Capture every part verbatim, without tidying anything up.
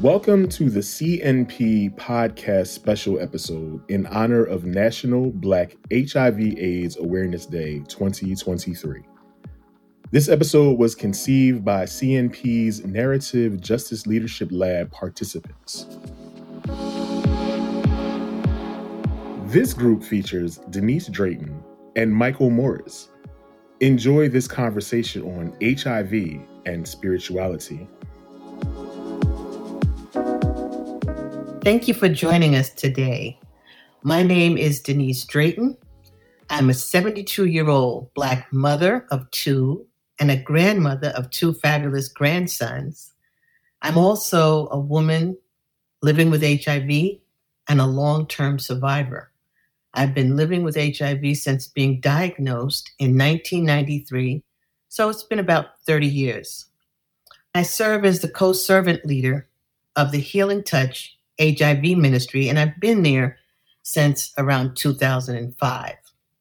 Welcome to the C N P podcast special episode in honor of National Black H I V AIDS Awareness Day twenty twenty-three. This episode was conceived by C N P's Narrative Justice Leadership Lab participants. This group features Denise Drayton and Michael Morris. Enjoy this conversation on H I V and spirituality. Thank you for joining us today. My name is Denise Drayton. I'm a seventy-two-year-old Black mother of two and a grandmother of two fabulous grandsons. I'm also a woman living with H I V and a long-term survivor. I've been living with H I V since being diagnosed in nineteen ninety-three, so it's been about thirty years. I serve as the co-servant leader of the Healing Touch H I V ministry, and I've been there since around two thousand five.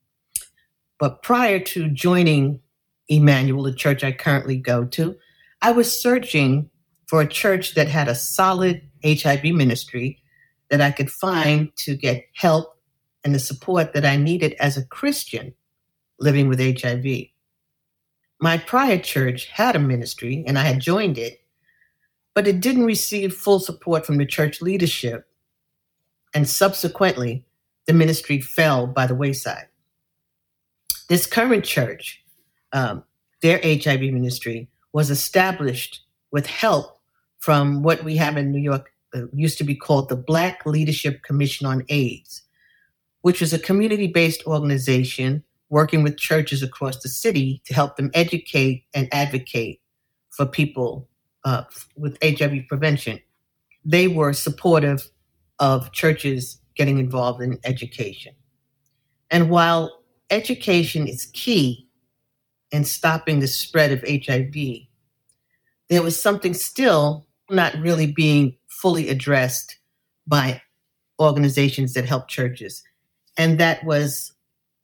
But prior to joining Emmanuel, the church I currently go to, I was searching for a church that had a solid H I V ministry that I could find to get help and the support that I needed as a Christian living with H I V. My prior church had a ministry, and I had joined it, but it didn't receive full support from the church leadership, and subsequently, the ministry fell by the wayside. This current church, um, their H I V ministry, was established with help from what we have in New York, uh, used to be called the Black Leadership Commission on AIDS, which is a community-based organization working with churches across the city to help them educate and advocate for people Uh, with H I V prevention. They were supportive of churches getting involved in education. And while education is key in stopping the spread of H I V, there was something still not really being fully addressed by organizations that help churches, and that was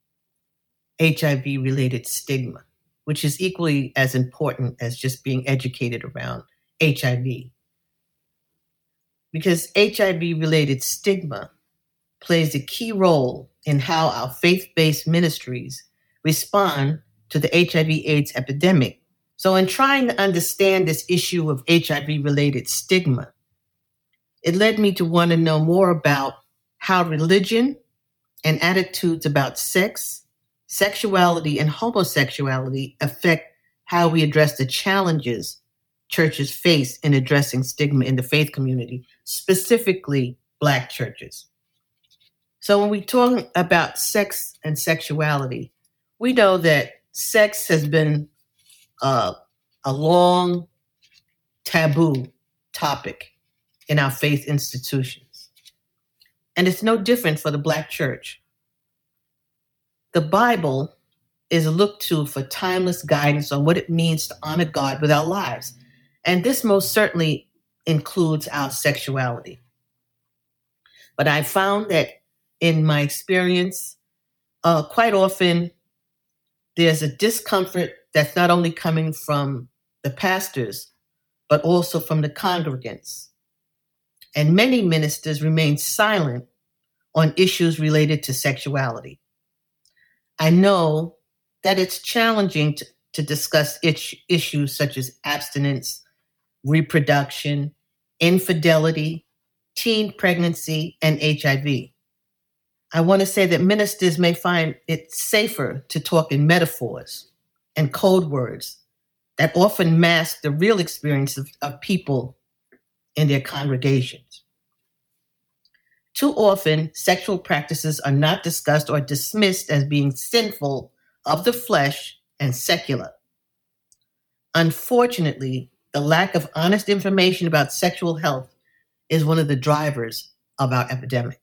H I V-related stigma, which is equally as important as just being educated around H I V. Because H I V-related stigma plays a key role in how our faith-based ministries respond to the H I V AIDS epidemic. So in trying to understand this issue of H I V-related stigma, it led me to want to know more about how religion and attitudes about sex, sexuality, and homosexuality affect how we address the challenges churches face in addressing stigma in the faith community, specifically Black churches. So when we talk about sex and sexuality, we know that sex has been uh, a long taboo topic in our faith institutions. And it's no different for the Black church. The Bible is looked to for timeless guidance on what it means to honor God with our lives. And this most certainly includes our sexuality. But I found that in my experience, uh, quite often there's a discomfort that's not only coming from the pastors, but also from the congregants. And many ministers remain silent on issues related to sexuality. I know that it's challenging to, to discuss itch, issues such as abstinence, reproduction, infidelity, teen pregnancy, and H I V. I want to say that ministers may find it safer to talk in metaphors and code words that often mask the real experience of, of people in their congregations. Too often, sexual practices are not discussed or dismissed as being sinful, of the flesh, and secular. Unfortunately, the lack of honest information about sexual health is one of the drivers of our epidemic.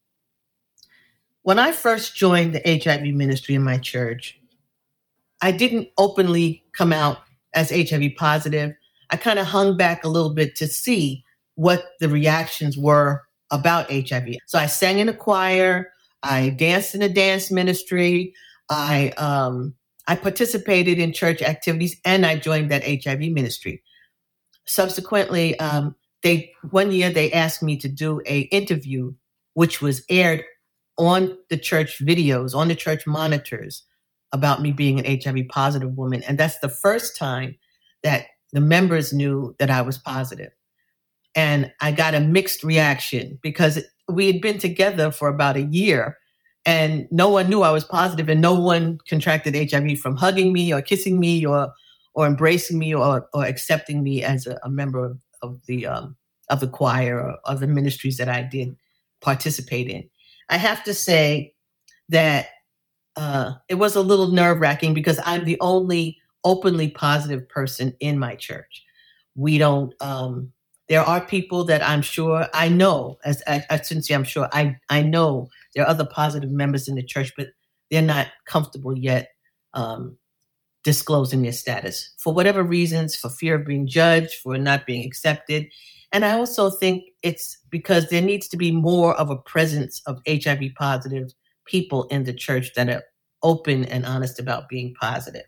When I first joined the H I V ministry in my church, I didn't openly come out as H I V positive. I kind of hung back a little bit to see what the reactions were about H I V. So I sang in a choir, I danced in a dance ministry, I um, I participated in church activities, and I joined that H I V ministry. Subsequently, um, they one year they asked me to do a interview, which was aired on the church videos, on the church monitors, about me being an H I V positive woman. And that's the first time that the members knew that I was positive. And I got a mixed reaction because we had been together for about a year and no one knew I was positive, and no one contracted H I V from hugging me or kissing me or or embracing me or, or accepting me as a, a member of, of the um, of the choir or of the ministries that I did participate in. I have to say that uh, it was a little nerve-wracking because I'm the only openly positive person in my church. We don't, um, there are people that I'm sure, I know, as I, I shouldn't say I'm sure, I, I know there are other positive members in the church, but they're not comfortable yet um, disclosing their status for whatever reasons, for fear of being judged, for not being accepted. And I also think it's because there needs to be more of a presence of H I V positive people in the church that are open and honest about being positive.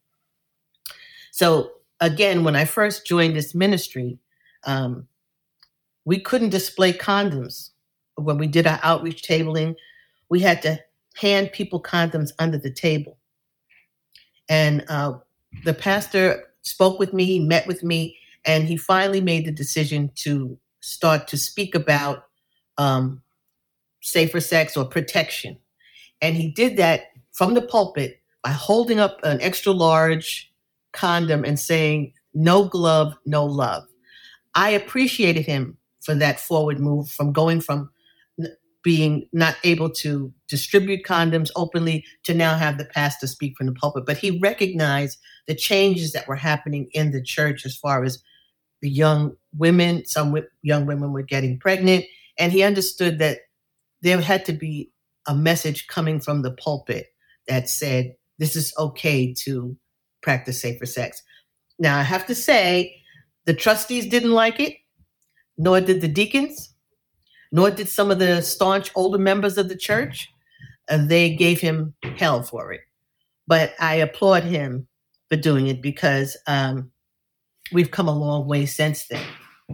So again, when I first joined this ministry, um, we couldn't display condoms. When we did our outreach tabling, we had to hand people condoms under the table. And uh, the pastor spoke with me, he met with me, and he finally made the decision to start to speak about um, safer sex or protection. And he did that from the pulpit by holding up an extra large condom and saying, "No glove, no love." I appreciated him for that forward move from going from being not able to distribute condoms openly to now have the pastor speak from the pulpit. But he recognized the changes that were happening in the church as far as the young women, some w- young women were getting pregnant. And he understood that there had to be a message coming from the pulpit that said, this is okay to practice safer sex. Now, I have to say, the trustees didn't like it, nor did the deacons, nor did some of the staunch older members of the church. Uh, they gave him hell for it. But I applaud him for doing it because um, we've come a long way since then.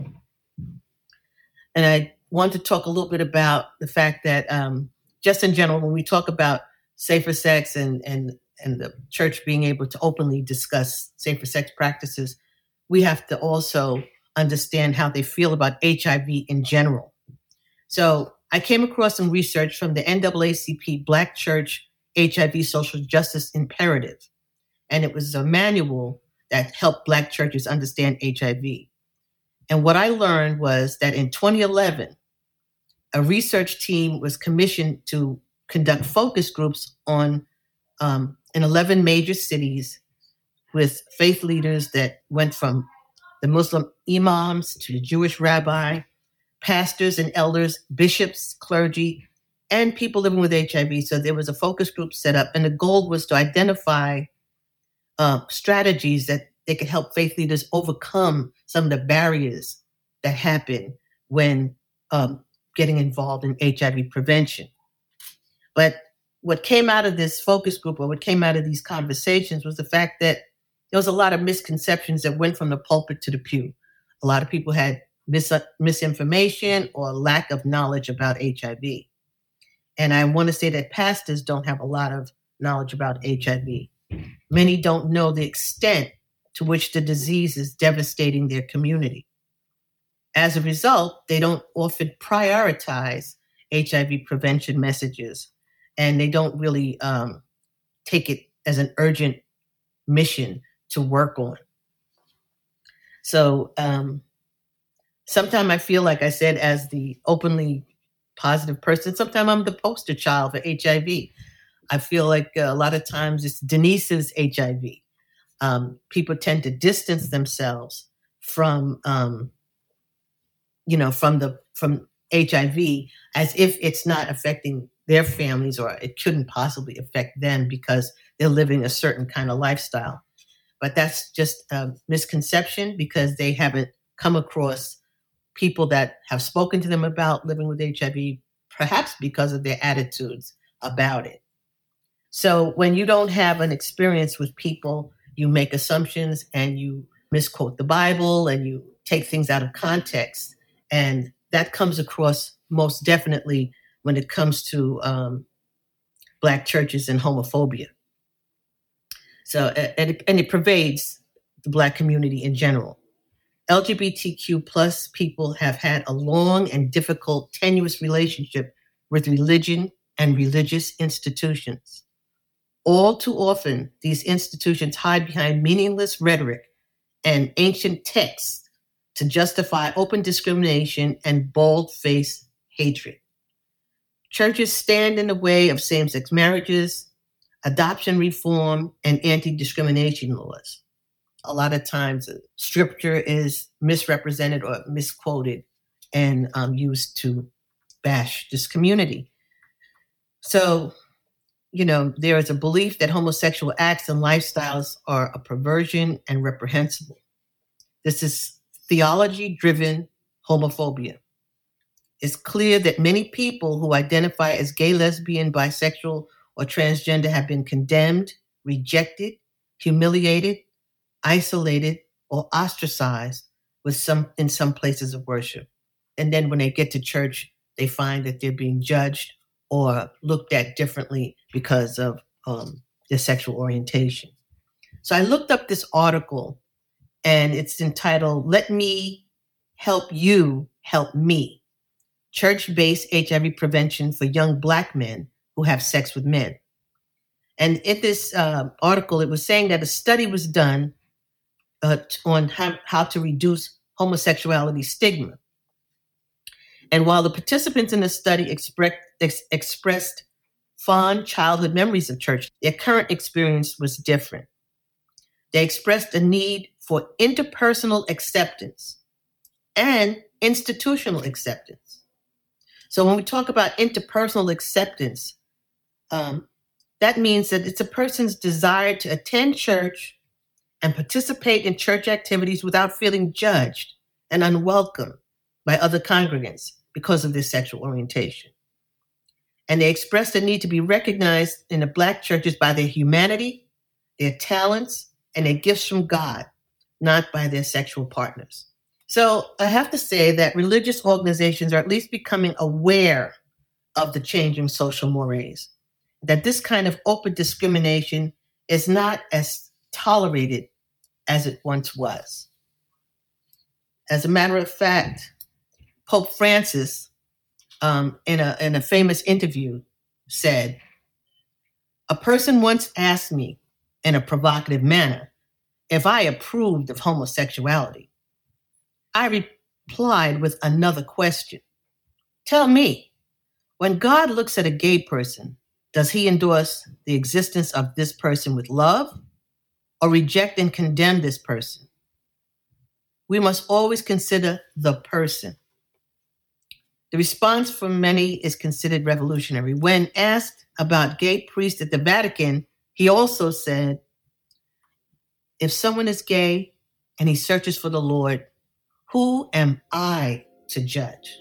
And I want to talk a little bit about the fact that um, just in general, when we talk about safer sex and, and, and the church being able to openly discuss safer sex practices, we have to also understand how they feel about H I V in general. So I came across some research from the N double A C P Black Church H I V Social Justice Imperative. And it was a manual that helped Black churches understand H I V. And what I learned was that in twenty eleven, a research team was commissioned to conduct focus groups on um, in eleven major cities with faith leaders that went from the Muslim imams to the Jewish rabbi, pastors and elders, bishops, clergy, and people living with H I V. So there was a focus group set up, and the goal was to identify uh, strategies that they could help faith leaders overcome some of the barriers that happen when um, getting involved in H I V prevention. But what came out of this focus group, or what came out of these conversations, was the fact that there was a lot of misconceptions that went from the pulpit to the pew. A lot of people had mis- misinformation or lack of knowledge about H I V. And I want to say that pastors don't have a lot of knowledge about H I V. Many don't know the extent to which the disease is devastating their community. As a result, they don't often prioritize H I V prevention messages, and they don't really um, take it as an urgent mission to work on. So um, sometimes I feel, like I said, as the openly positive person, sometimes I'm the poster child for H I V. I feel like a lot of times it's Denise's H I V. Um, people tend to distance themselves from, um, you know, from the from H I V as if it's not affecting their families, or it couldn't possibly affect them because they're living a certain kind of lifestyle. But that's just a misconception because they haven't come across people that have spoken to them about living with H I V, perhaps because of their attitudes about it. So when you don't have an experience with people, you make assumptions and you misquote the Bible and you take things out of context. And that comes across most definitely when it comes to um, Black churches and homophobia. So, and it, and it pervades the Black community in general. L G B T Q plus people have had a long and difficult, tenuous relationship with religion and religious institutions. All too often, these institutions hide behind meaningless rhetoric and ancient texts to justify open discrimination and bold-faced hatred. Churches stand in the way of same-sex marriages, adoption reform, and anti-discrimination laws. A lot of times, scripture is misrepresented or misquoted and um, used to bash this community. So, you know, there is a belief that homosexual acts and lifestyles are a perversion and reprehensible. This is theology-driven homophobia. It's clear that many people who identify as gay, lesbian, bisexual, or transgender have been condemned, rejected, humiliated, isolated, or ostracized with some in some places of worship. And then when they get to church, they find that they're being judged or looked at differently because of um, their sexual orientation. So I looked up this article, and it's entitled, "Let Me Help You Help Me, Church-Based H I V Prevention for Young Black Men Who Have Sex with Men." And in this uh, article, it was saying that a study was done uh, on how, how to reduce homosexuality stigma. And while the participants in the study expre- ex- expressed fond childhood memories of church, their current experience was different. They expressed a need for interpersonal acceptance and institutional acceptance. So when we talk about interpersonal acceptance, um, that means that it's a person's desire to attend church and participate in church activities without feeling judged and unwelcome by other congregants because of their sexual orientation. And they express the need to be recognized in the Black churches by their humanity, their talents, and their gifts from God, not by their sexual partners. So I have to say that religious organizations are at least becoming aware of the changing social mores, that this kind of open discrimination is not as tolerated as it once was. As a matter of fact, Pope Francis, um, in a in a famous interview, said, "A person once asked me in a provocative manner if I approved of homosexuality. I replied with another question. Tell me, when God looks at a gay person, does he endorse the existence of this person with love or reject and condemn this person? We must always consider the person." The response from many is considered revolutionary. When asked about gay priests at the Vatican, he also said, "If someone is gay and he searches for the Lord, who am I to judge?"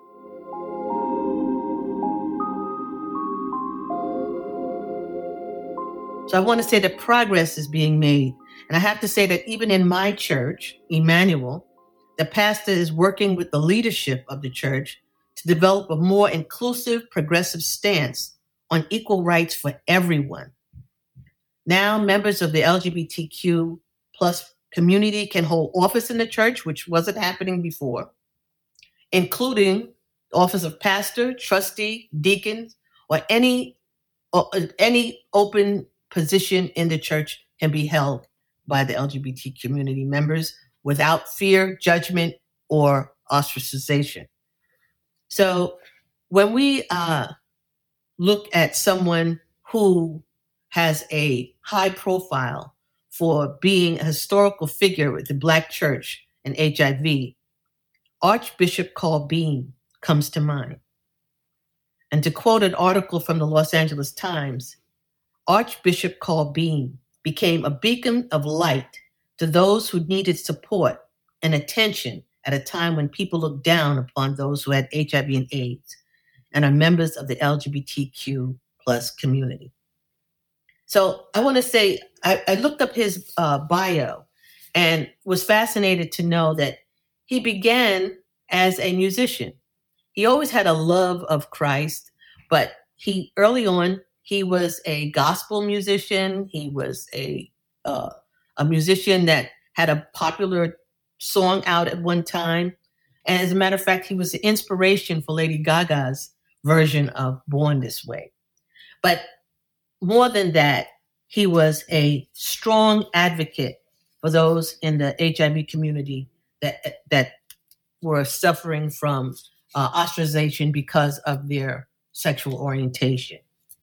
So I want to say that progress is being made. And I have to say that even in my church, Emmanuel, the pastor is working with the leadership of the church to develop a more inclusive, progressive stance on equal rights for everyone. Now, members of the L G B T Q plus community can hold office in the church, which wasn't happening before, including the office of pastor, trustee, deacon, or any, or any open position in the church can be held by the L G B T community members without fear, judgment, or ostracization. So when we uh, look at someone who has a high profile for being a historical figure with the Black church and H I V, Archbishop Carl Beam comes to mind. And to quote an article from the Los Angeles Times, Archbishop Carl Beam became a beacon of light to those who needed support and attention at a time when people looked down upon those who had H I V and AIDS and are members of the L G B T Q plus community. So I want to say, I, I looked up his uh, bio and was fascinated to know that he began as a musician. He always had a love of Christ, but he early on, he was a gospel musician. He was a uh, a musician that had a popular song out at one time. And as a matter of fact, he was the inspiration for Lady Gaga's version of Born This Way. But more than that, he was a strong advocate for those in the H I V community that that were suffering from uh, ostracization because of their sexual orientation.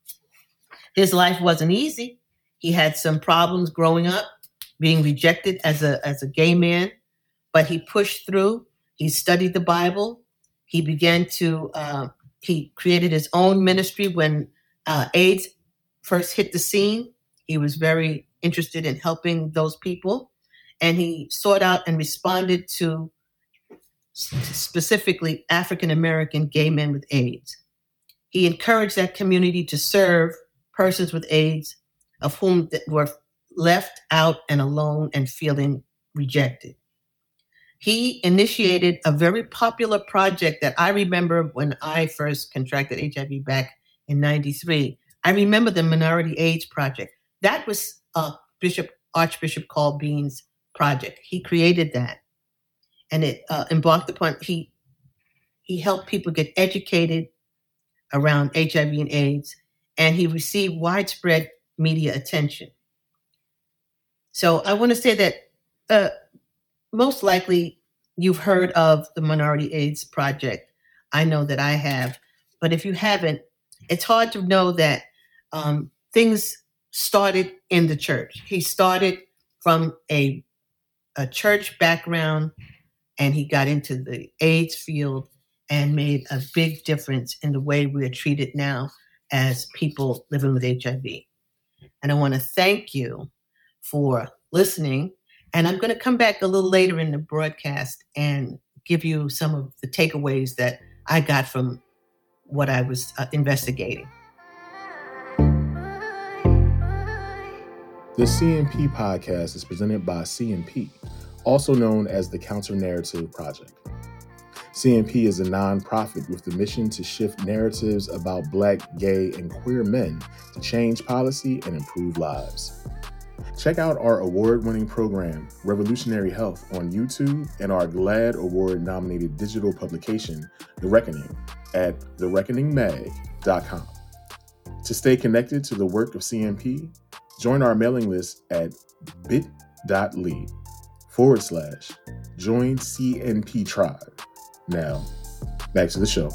His life wasn't easy. He had some problems growing up, being rejected as a as a gay man, but he pushed through. He studied the Bible. He began to, uh, he created his own ministry when uh, AIDS first hit the scene. He was very interested in helping those people, and he sought out and responded to specifically African-American gay men with AIDS. He encouraged that community to serve persons with AIDS of whom were left out and alone and feeling rejected. He initiated a very popular project that I remember when I first contracted H I V back in ninety-three. I remember the Minority AIDS Project. That was uh, Bishop Archbishop Carl Bean's project. He created that, and it uh, embarked upon, he, he helped people get educated around H I V and AIDS, and he received widespread media attention. So I want to say that uh, most likely you've heard of the Minority AIDS Project. I know that I have, but if you haven't, it's hard to know that um, things started in the church. He started from a, a church background, and he got into the AIDS field and made a big difference in the way we are treated now as people living with H I V. And I want to thank you for listening. And I'm going to come back a little later in the broadcast and give you some of the takeaways that I got from what I was uh, investigating. The C N P podcast is presented by C N P, also known as the Counter Narrative Project. C N P is a nonprofit with the mission to shift narratives about Black, gay, and queer men to change policy and improve lives. Check out our award-winning program, Revolutionary Health, on YouTube, and our GLAAD Award-nominated digital publication, The Reckoning, at the reckoning mag dot com. To stay connected to the work of C N P, join our mailing list at bit.ly forward slash join C N P tribe. Now, back to the show.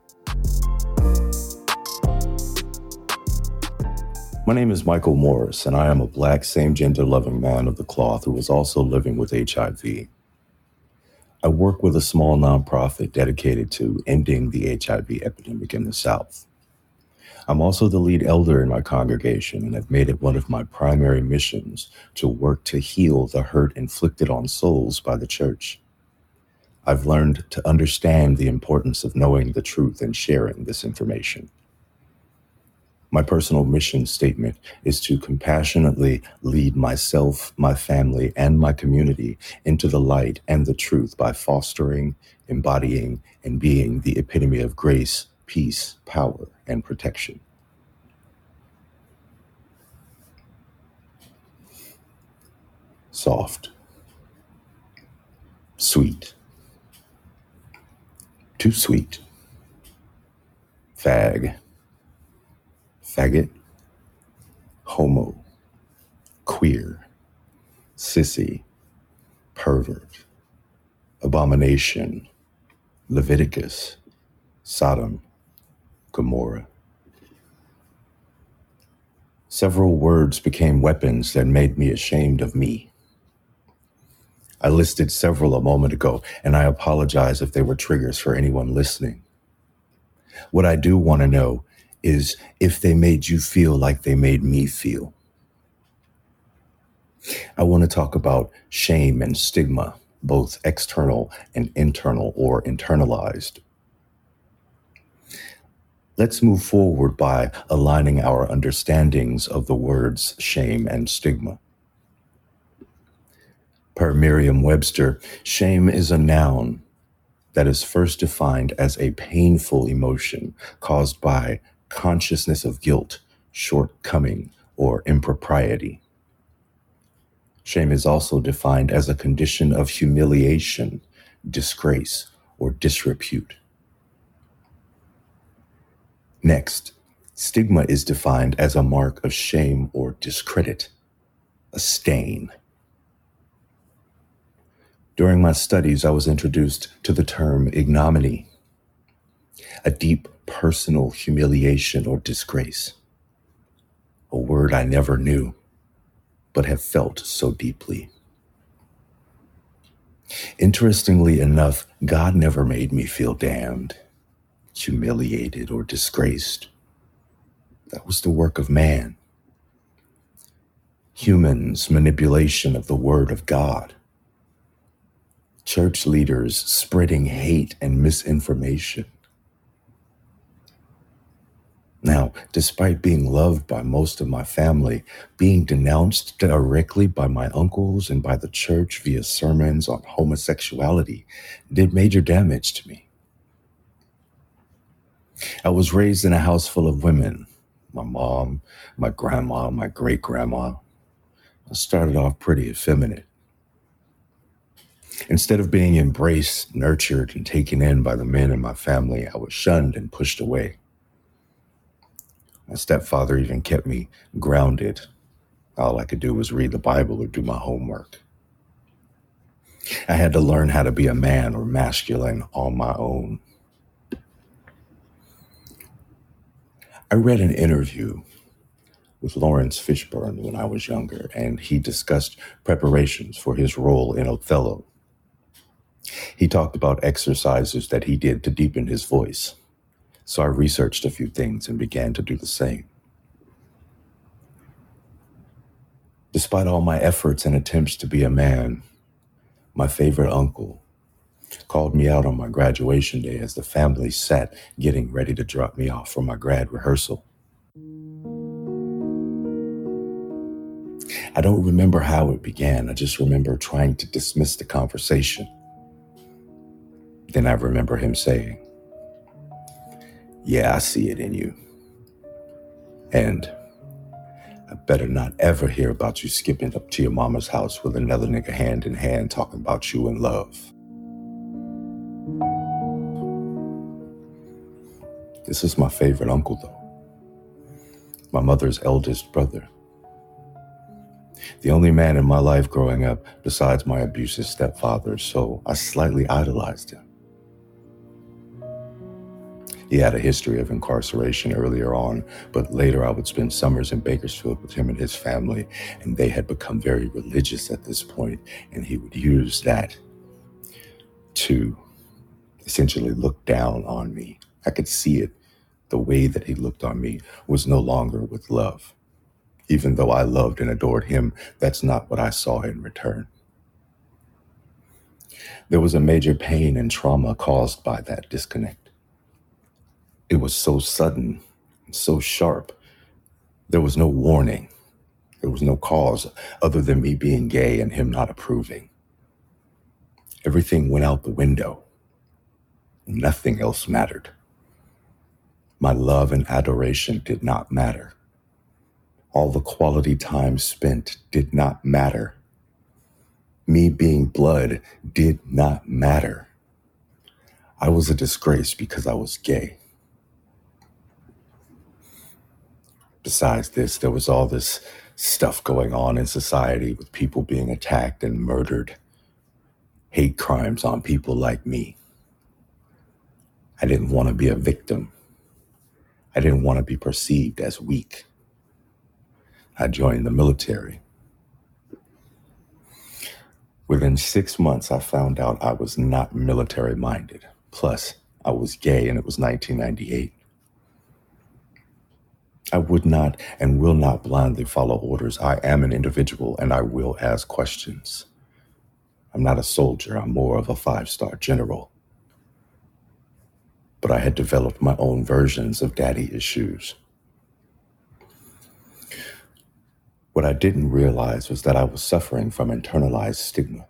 My name is Michael Morris, and I am a Black, same-gender loving man of the cloth who is also living with H I V. I work with a small nonprofit dedicated to ending the H I V epidemic in the South. I'm also the lead elder in my congregation and have made it one of my primary missions to work to heal the hurt inflicted on souls by the church. I've learned to understand the importance of knowing the truth and sharing this information. My personal mission statement is to compassionately lead myself, my family, and my community into the light and the truth by fostering, embodying, and being the epitome of grace, peace, power, and protection. Soft. Sweet. Too sweet. Fag. Faggot. Homo. Queer. Sissy. Pervert. Abomination. Leviticus. Sodom. Gomorrah. Several words became weapons that made me ashamed of me. I listed several a moment ago, and I apologize if they were triggers for anyone listening. What I do want to know is if they made you feel like they made me feel. I want to talk about shame and stigma, both external and internal or internalized. Let's move forward by aligning our understandings of the words shame and stigma. Per Merriam-Webster, shame is a noun that is first defined as a painful emotion caused by consciousness of guilt, shortcoming, or impropriety. Shame is also defined as a condition of humiliation, disgrace, or disrepute. Next, stigma is defined as a mark of shame or discredit, a stain. During my studies, I was introduced to the term ignominy, a deep personal humiliation or disgrace, a word I never knew, but have felt so deeply. Interestingly enough, God never made me feel damned, humiliated, or disgraced. That was the work of man. Humans' manipulation of the word of God. Church leaders spreading hate and misinformation. Now, despite being loved by most of my family, being denounced directly by my uncles and by the church via sermons on homosexuality did major damage to me. I was raised in a house full of women. My mom, my grandma, my great-grandma. I started off pretty effeminate. Instead of being embraced, nurtured, and taken in by the men in my family, I was shunned and pushed away. My stepfather even kept me grounded. All I could do was read the Bible or do my homework. I had to learn how to be a man or masculine on my own. I read an interview with Lawrence Fishburne when I was younger, and he discussed preparations for his role in Othello. He talked about exercises that he did to deepen his voice. So I researched a few things and began to do the same. Despite all my efforts and attempts to be a man, my favorite uncle called me out on my graduation day as the family sat getting ready to drop me off for my grad rehearsal. I don't remember how it began. I just remember trying to dismiss the conversation. Then I remember him saying, "Yeah, I see it in you. And I better not ever hear about you skipping up to your mama's house with another nigga hand in hand talking about you in love." This is my favorite uncle, though. My mother's eldest brother. The only man in my life growing up besides my abusive stepfather, so I slightly idolized him. He had a history of incarceration earlier on, but later I would spend summers in Bakersfield with him and his family, and they had become very religious at this point, and he would use that to essentially look down on me. I could see it. The way that he looked on me was no longer with love. Even though I loved and adored him, that's not what I saw in return. There was a major pain and trauma caused by that disconnect. It was so sudden, so sharp. There was no warning. There was no cause other than me being gay and him not approving. Everything went out the window. Nothing else mattered. My love and adoration did not matter. All the quality time spent did not matter. Me being blood did not matter. I was a disgrace because I was gay. Besides this, there was all this stuff going on in society with people being attacked and murdered, hate crimes on people like me. I didn't want to be a victim. I didn't want to be perceived as weak. I joined the military. Within six months, I found out I was not military-minded. Plus, I was gay and it was nineteen ninety-eight. I would not and will not blindly follow orders. I am an individual and I will ask questions. I'm not a soldier. I'm more of a five-star general. But I had developed my own versions of daddy issues. What I didn't realize was that I was suffering from internalized stigma.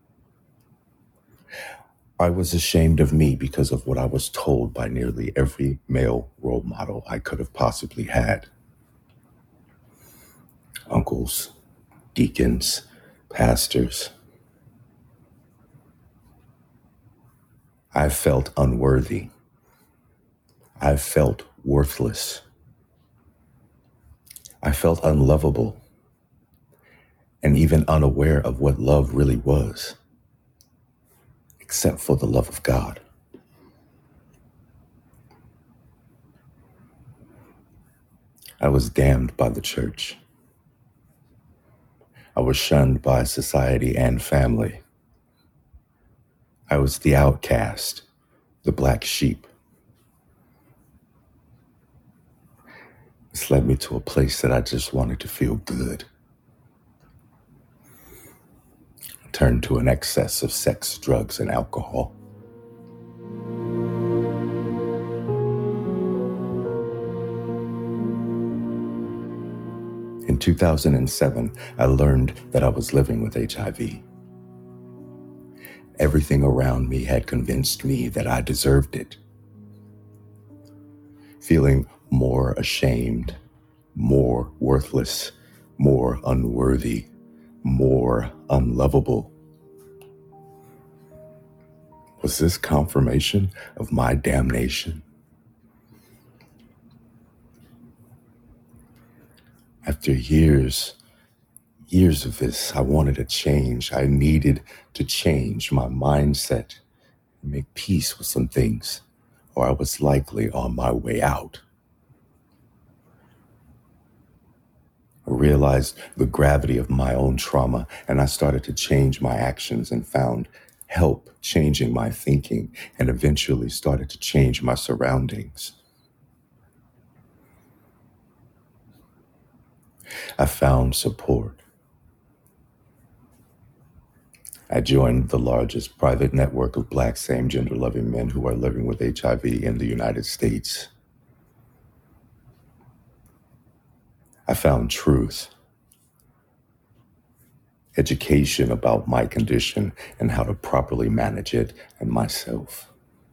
I was ashamed of me because of what I was told by nearly every male role model I could have possibly had. Uncles, deacons, pastors. I felt unworthy. I felt worthless. I felt unlovable and even unaware of what love really was, except for the love of God. I was damned by the church. I was shunned by society and family. I was the outcast, the black sheep. This led me to a place that I just wanted to feel good. I turned to an excess of sex, drugs, and alcohol. In two thousand seven, I learned that I was living with H I V. Everything around me had convinced me that I deserved it. Feeling more ashamed, more worthless, more unworthy, more unlovable. Was this confirmation of my damnation? After years, years of this, I wanted a change. I needed to change my mindset and make peace with some things, or I was likely on my way out. I realized the gravity of my own trauma, and I started to change my actions and found help changing my thinking, and eventually started to change my surroundings. I found support. I joined the largest private network of Black same-gender loving men who are living with H I V in the United States. I found truth, education about my condition and how to properly manage it and myself.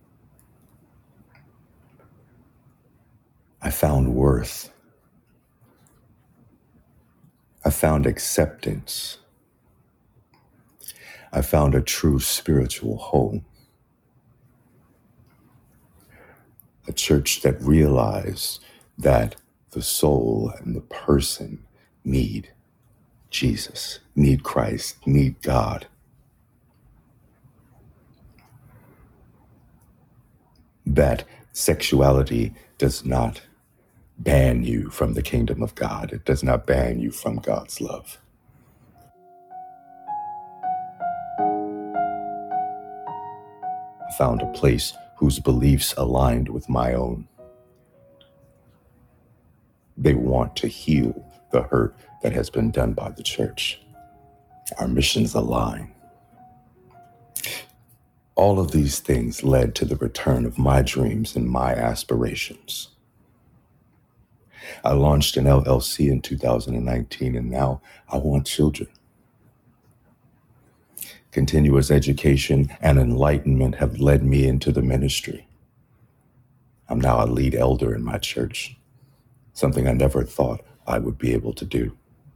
I found worth. I found acceptance. I found a true spiritual home. A church that realized that the soul and the person need Jesus, need Christ, need God. That sexuality does not ban you from the kingdom of God. It does not ban you from God's love. I found a place whose beliefs aligned with my own. They want to heal the hurt that has been done by the church. Our missions align. All of these things led to the return of my dreams and my aspirations. I launched an L L C in two thousand nineteen, and now I want children. Continuous education and enlightenment have led me into the ministry. I'm now a lead elder in my church, something I never thought I would be able to do.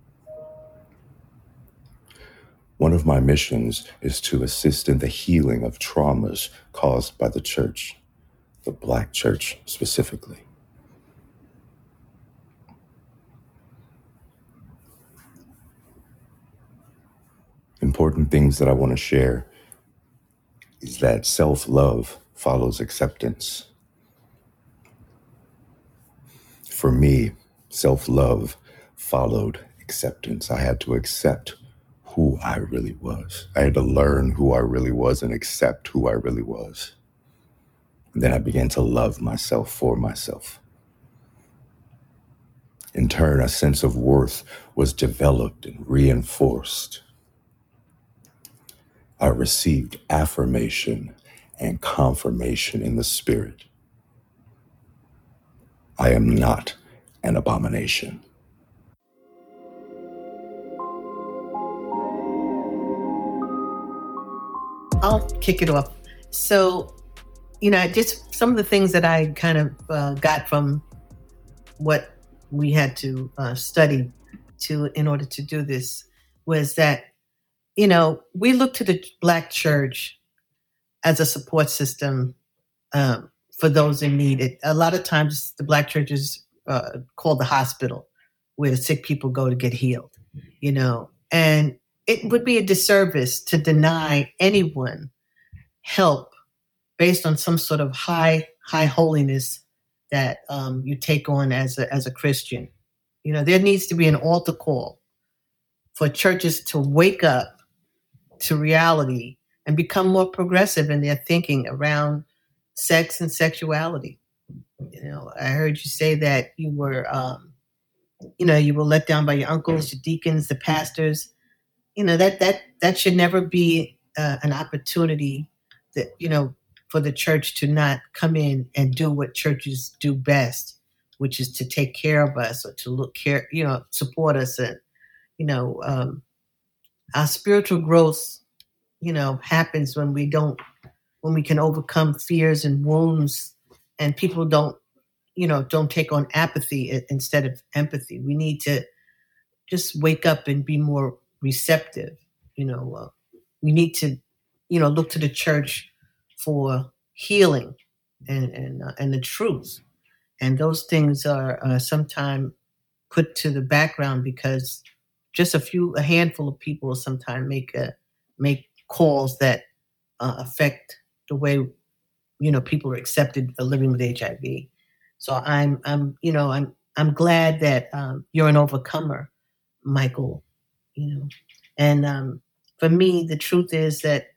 One of my missions is to assist in the healing of traumas caused by the church, the Black church specifically. Important things that I want to share is that self-love follows acceptance. For me, self-love followed acceptance. I had to accept who I really was. I had to learn who I really was and accept who I really was. And then I began to love myself for myself. In turn, a sense of worth was developed and reinforced. I received affirmation and confirmation in the spirit. I am not an abomination. I'll kick it off. So, you know, just some of the things that I kind of uh, got from what we had to uh, study to in order to do this was that, you know, we look to the Black church as a support system um, for those in need. It, a lot of times the Black church is uh, called the hospital, where the sick people go to get healed, you know, and it would be a disservice to deny anyone help based on some sort of high, high holiness that um, you take on as a, as a Christian. You know, there needs to be an altar call for churches to wake up to reality and become more progressive in their thinking around sex and sexuality. You know, I heard you say that you were, um, you know, you were let down by your uncles, your deacons, the pastors. You know, that that that should never be uh, an opportunity that, you know, for the church to not come in and do what churches do best, which is to take care of us or to look care, you know, support us. And, you know, um, our spiritual growth, you know, happens when we don't, when we can overcome fears and wounds, and people don't, you know, don't take on apathy instead of empathy. We need to just wake up and be more receptive. You know, uh, we need to, you know, look to the church for healing and and uh, and the truth. And those things are uh, sometimes put to the background because just a few, a handful of people sometimes make a, make calls that uh, affect the way, you know, people are accepted for living with H I V. So I'm, I'm, you know, I'm, I'm glad that um, you're an overcomer, Michael. You know, and um, for me, the truth is that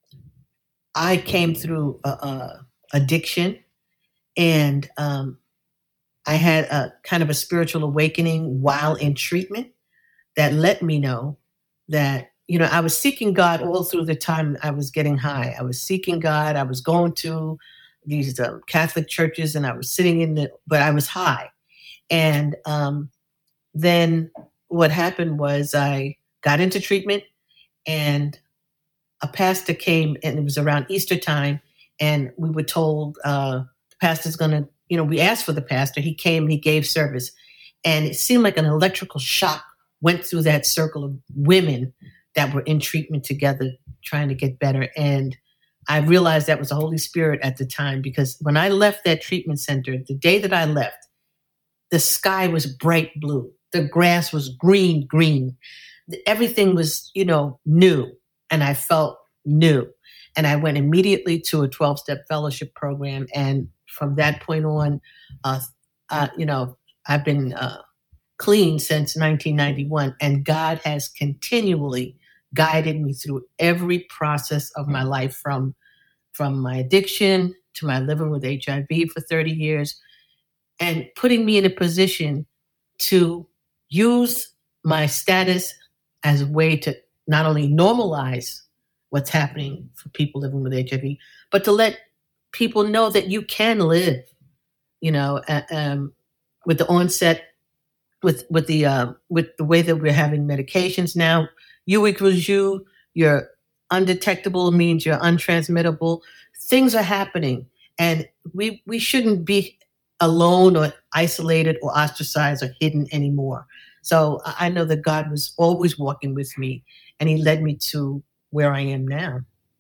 I came through a, a addiction, and um, I had a kind of a spiritual awakening while in treatment that let me know that, you know, I was seeking God all through the time I was getting high. I was seeking God. I was going to these um, Catholic churches, and I was sitting in the, but I was high. And um, then what happened was I got into treatment, and a pastor came, and it was around Easter time, and we were told uh, the pastor's going to, you know, we asked for the pastor. He came, he gave service, and it seemed like an electrical shock went through that circle of women that were in treatment together, trying to get better. And I realized that was the Holy Spirit at the time, because when I left that treatment center, the day that I left, the sky was bright blue. The grass was green, green. Everything was, you know, new. And I felt new. And I went immediately to a twelve-step fellowship program. And from that point on, uh, uh, you know, I've been uh, clean since nineteen ninety-one. And God has continually guided me through every process of my life, from, from my addiction to my living with H I V for thirty years, and putting me in a position to use my status as a way to not only normalize what's happening for people living with H I V, but to let people know that you can live, you know, uh, um, with the onset, with with the uh, with the way that we're having medications now. U equals U, you're undetectable means you're untransmittable. Things are happening, and we we shouldn't be alone or isolated or ostracized or hidden anymore. So I know that God was always walking with me, and he led me to where I am now.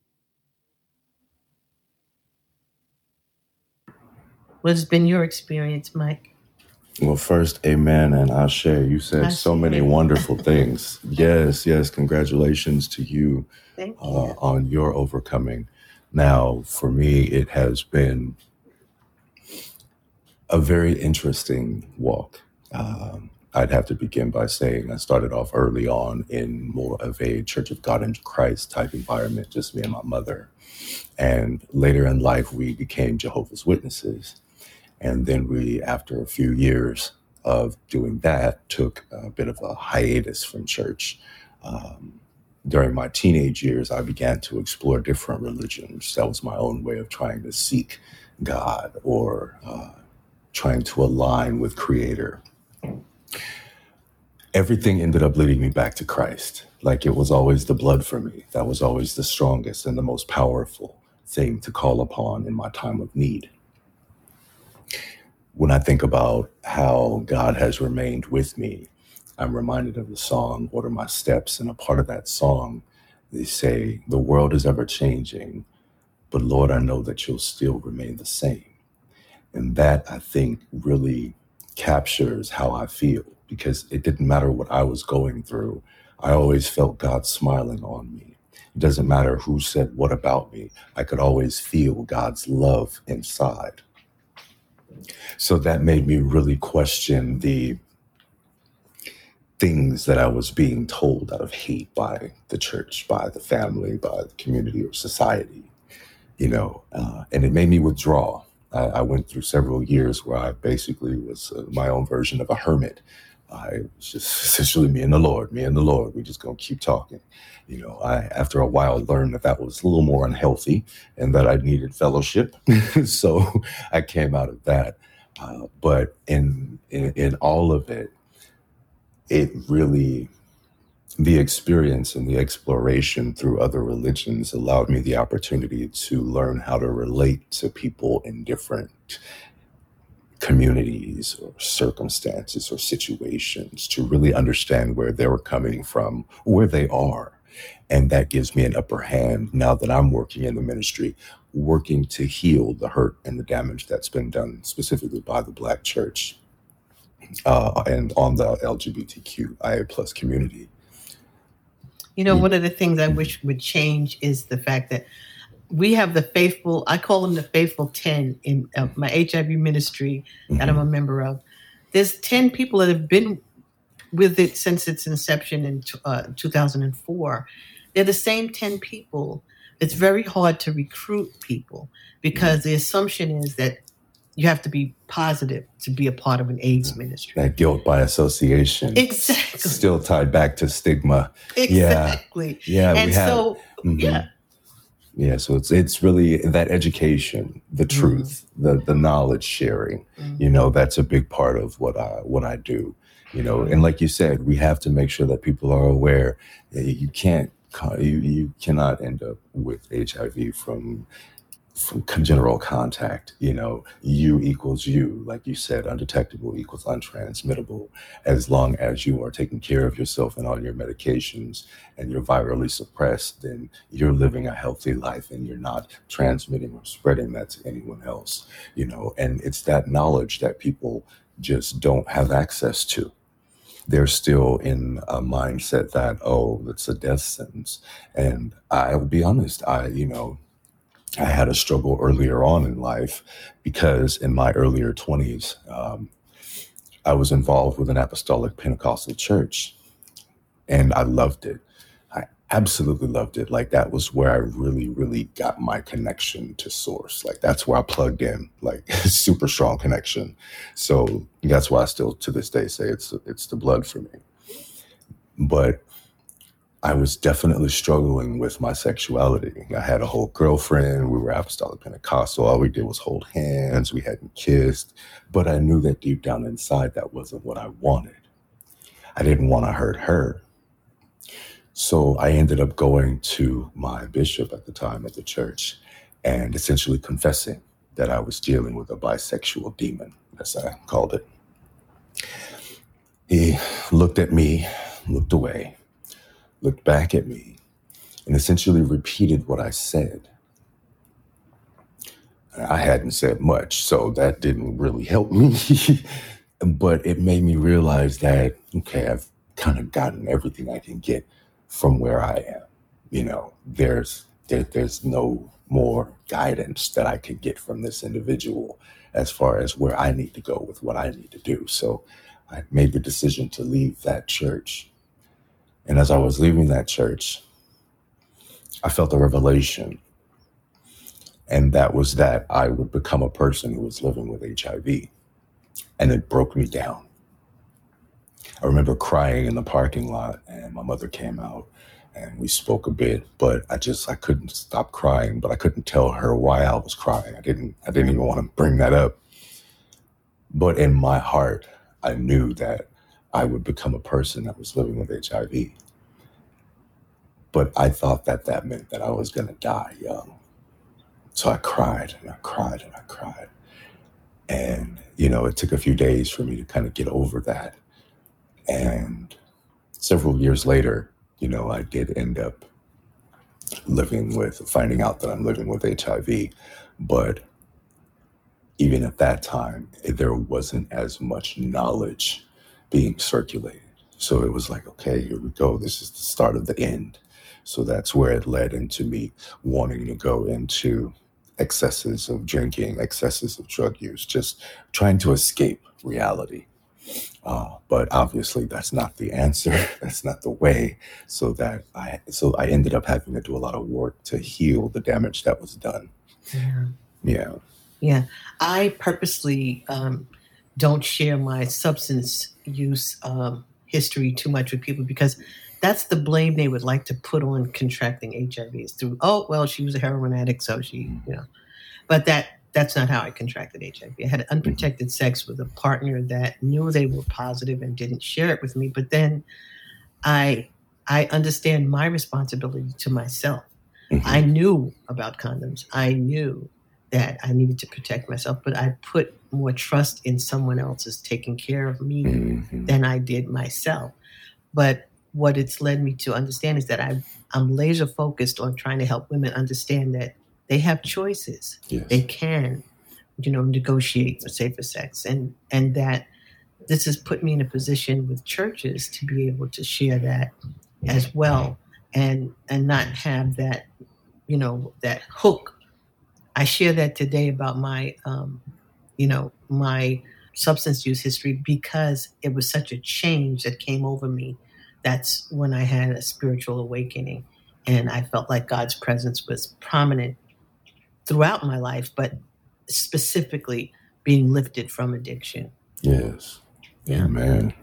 What's been your experience, Mike? Well, first, amen, and I'll share. You said Ashe. so many wonderful things. Yes, yes, congratulations to you, Thank you. uh, on your overcoming. Now, for me, it has been a very interesting walk. Um, I'd have to begin by saying I started off early on in more of a Church of God in Christ type environment, just me and my mother. And later in life, we became Jehovah's Witnesses. And then we, after a few years of doing that, took a bit of a hiatus from church. Um, during my teenage years, I began to explore different religions. That was my own way of trying to seek God, or uh, trying to align with Creator. everything ended up leading me back to Christ. Like it was always the blood for me. That was always the strongest and the most powerful thing to call upon in my time of need. When I think about how God has remained with me, I'm reminded of the song, Order My Steps. And a part of that song, they say, the world is ever changing, but Lord, I know that you'll still remain the same. And that, I think, really captures how I feel, because it didn't matter what I was going through. I always felt God smiling on me. It doesn't matter who said what about me. I could always feel God's love inside. So that made me really question the things that I was being told out of hate by the church, by the family, by the community or society, you know, uh, and it made me withdraw. I, I went through several years where I basically was uh, my own version of a hermit. I was just essentially me and the Lord, me and the Lord. We just gonna keep talking. You know, I, after a while, learned that that was a little more unhealthy and that I needed fellowship. So I came out of that. Uh, but in, in in all of it, it really, the experience and the exploration through other religions allowed me the opportunity to learn how to relate to people in different communities or circumstances or situations, to really understand where they were coming from, where they are. And that gives me an upper hand now that I'm working in the ministry, working to heal the hurt and the damage that's been done specifically by the Black church uh, and on the L G B T Q I A plus community. You know, one of the things I wish would change is the fact that we have the faithful, I call them the faithful ten in uh, my H I V ministry that mm-hmm. I'm a member of. There's ten people that have been with it since its inception in uh, two thousand four. They're the same ten people. It's very hard to recruit people because the assumption is that you have to be positive to be a part of an AIDS ministry. That guilt by association. Exactly. Still tied back to stigma. Exactly. Yeah. yeah and we have, so, mm-hmm. yeah. Yeah, so it's it's really that education, the truth, mm-hmm. the the knowledge sharing. Mm-hmm. You know, that's a big part of what I what I do. You know, and like you said, we have to make sure that people are aware that you can't you you cannot end up with H I V from from congenital contact. You know, you equals you, like you said, undetectable equals untransmittable. As long as you are taking care of yourself and all your medications and you're virally suppressed, then you're living a healthy life and you're not transmitting or spreading that to anyone else, you know, and it's that knowledge that people just don't have access to. They're still in a mindset that, oh, it's a death sentence. And I'll be honest, I, you know, I had a struggle earlier on in life because in my earlier twenties, um, I was involved with an apostolic Pentecostal church and I loved it. I absolutely loved it. Like that was where I really, really got my connection to source. Like that's where I plugged in, like super strong connection. So that's why I still to this day say it's, it's the blood for me. But I was definitely struggling with my sexuality. I had a whole girlfriend. We were apostolic Pentecostal. All we did was hold hands. We hadn't kissed. But I knew that deep down inside, that wasn't what I wanted. I didn't want to hurt her. So I ended up going to my bishop at the time of the church and essentially confessing that I was dealing with a bisexual demon, as I called it. He looked at me, looked away, looked back at me, and essentially repeated what I said. I hadn't said much, so that didn't really help me. But it made me realize that, okay, I've kind of gotten everything I can get from where I am. You know, there's there, there's no more guidance that I can get from this individual as far as where I need to go with what I need to do. So I made the decision to leave that church. And as I was leaving that church, I felt a revelation. And that was that I would become a person who was living with H I V. And it broke me down. I remember crying in the parking lot and my mother came out and we spoke a bit, but I just, I couldn't stop crying, but I couldn't tell her why I was crying. I didn't, I didn't even want to bring that up. But in my heart, I knew that I would become a person that was living with H I V. But I thought that that meant that I was going to die young. So I cried and I cried and I cried. And, you know, it took a few days for me to kind of get over that. And several years later, you know, I did end up living with, finding out that I'm living with H I V. But even at that time, there wasn't as much knowledge being circulated. So it was like, okay, here we go. This is the start of the end. So that's where it led into me wanting to go into excesses of drinking, excesses of drug use, just trying to escape reality. Uh, but obviously that's not the answer. That's not the way. So that I, so I ended up having to do a lot of work to heal the damage that was done. Yeah. Yeah. Yeah. I purposely um, don't share my substance use um, history too much with people because that's the blame they would like to put on contracting H I V is through, oh, well, she was a heroin addict, so she, you know. But that that's not how I contracted H I V. I had unprotected sex with a partner that knew they were positive and didn't share it with me. But then I I understand my responsibility to myself. Mm-hmm. I knew about condoms. I knew that I needed to protect myself, but I put more trust in someone else's taking care of me mm-hmm. than I did myself. But what it's led me to understand is that I, I'm laser focused on trying to help women understand that they have choices. Yes. They can, you know, negotiate for safer sex. And, and that this has put me in a position with churches to be able to share that as well and, and not have that, you know, that hook. I share that today about my, um, you know, my substance use history because it was such a change that came over me. That's when I had a spiritual awakening and I felt like God's presence was prominent throughout my life, but specifically being lifted from addiction. Yes. Yeah. Amen.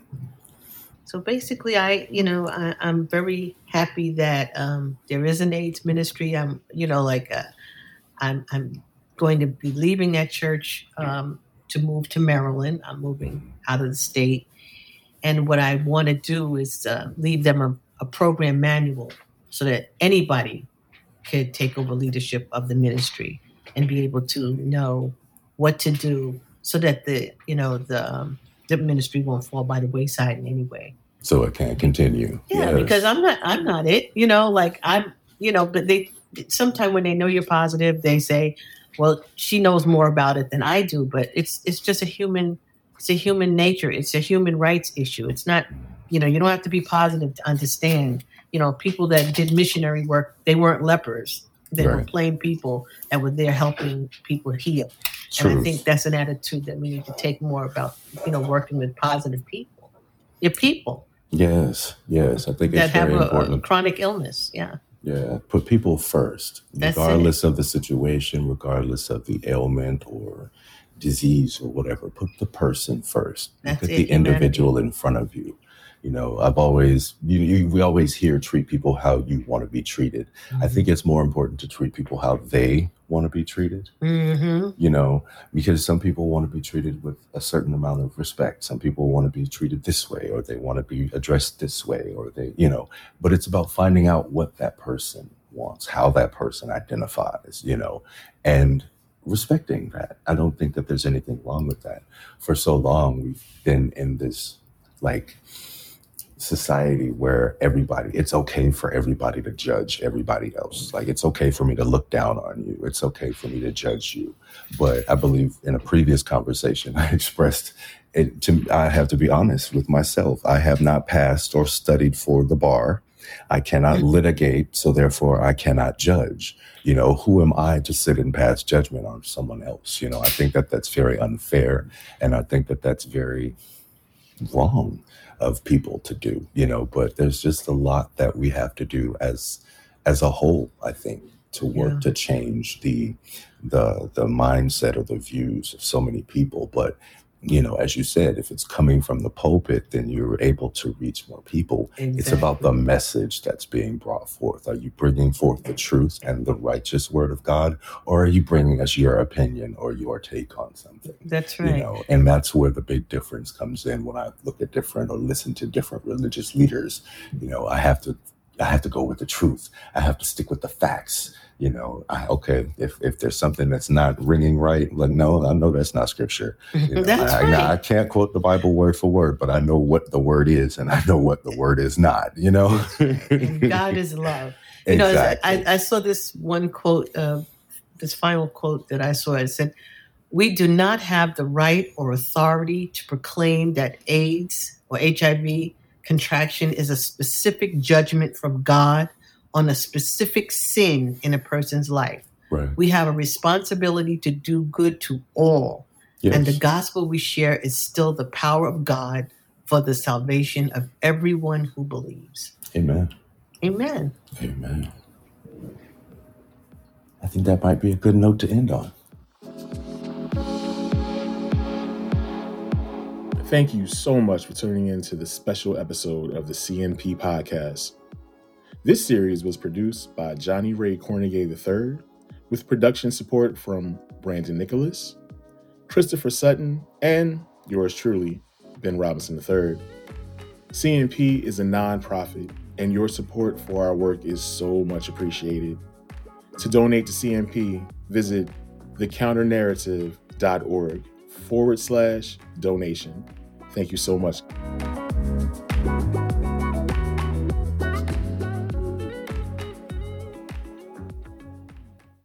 So basically I, you know, I, I'm very happy that um, there is an AIDS ministry. I'm, you know, like uh, I'm, I'm going to be leaving that church um, to move to Maryland. I'm moving out of the state. And what I want to do is uh, leave them a, a program manual so that anybody could take over leadership of the ministry and be able to know what to do so that the, you know, the, um, the ministry won't fall by the wayside in any way. So it can continue. Yeah, yes. Because I'm not, I'm not it, you know, like I'm, you know, but they, sometimes when they know you're positive, they say, well, she knows more about it than I do, but it's, it's just a human It's a human nature. It's a human rights issue. It's not, you know, you don't have to be positive to understand. You know, people that did missionary work, they weren't lepers. They right. were plain people that were there helping people heal. Truth. And I think that's an attitude that we need to take more about, you know, working with positive people. They're people. Yes, yes. I think it's that very have a, important. a chronic illness. Yeah. Yeah. Put people first, That's regardless it. of the situation, regardless of the ailment or disease or whatever. Put the person first. That's Look at it, the humanity. individual in front of you. You know, I've always, you, you, we always hear treat people how you want to be treated. Mm-hmm. I think it's more important to treat people how they want to be treated. Mm-hmm. You know, because some people want to be treated with a certain amount of respect. Some people want to be treated this way, or they want to be addressed this way, or they, you know, but it's about finding out what that person wants, how that person identifies, you know, and respecting that. I don't think that there's anything wrong with that. For so long, we've been in this like society where everybody, it's okay for everybody to judge everybody else. Like, it's okay for me to look down on you. It's okay for me to judge you. But I believe in a previous conversation, I expressed it to, I have to be honest with myself. I have not passed or studied for the bar. I cannot litigate, so therefore I cannot judge. You know, who am I to sit and pass judgment on someone else? You know, I think that that's very unfair. And I think that that's very wrong of people to do, you know, but there's just a lot that we have to do as, as a whole, I think, to work Yeah. to change the, the, the mindset or the views of so many people. But you know, as you said, if it's coming from the pulpit, then you're able to reach more people. Exactly. It's about the message that's being brought forth. Are you bringing forth the truth and the righteous word of God, or are you bringing us your opinion or your take on something? That's right. You know, and that's where the big difference comes in when I look at different or listen to different religious leaders. You know, I have to I have to go with the truth. I have to stick with the facts. You know, I, okay, if, if there's something that's not ringing right, like, no, I know that's not scripture. You know, That's I, right. I, I can't quote the Bible word for word, but I know what the word is and I know what the word is not, you know? And God is love. You know, Exactly. I, I saw this one quote, uh, this final quote that I saw. It said, "We do not have the right or authority to proclaim that AIDS or H I V contraction is a specific judgment from God on a specific sin in a person's life. Right. We have a responsibility to do good to all. Yes. And the gospel we share is still the power of God for the salvation of everyone who believes." Amen. Amen. Amen. I think that might be a good note to end on. Thank you so much for tuning in to this special episode of the C N P podcast. This series was produced by Johnny Ray Cornegay the third, with production support from Brandon Nicholas, Christopher Sutton, and yours truly, Ben Robinson the third. C N P is a nonprofit, and your support for our work is so much appreciated. To donate to C N P, visit thecounternarrative.org forward slash donation. Thank you so much.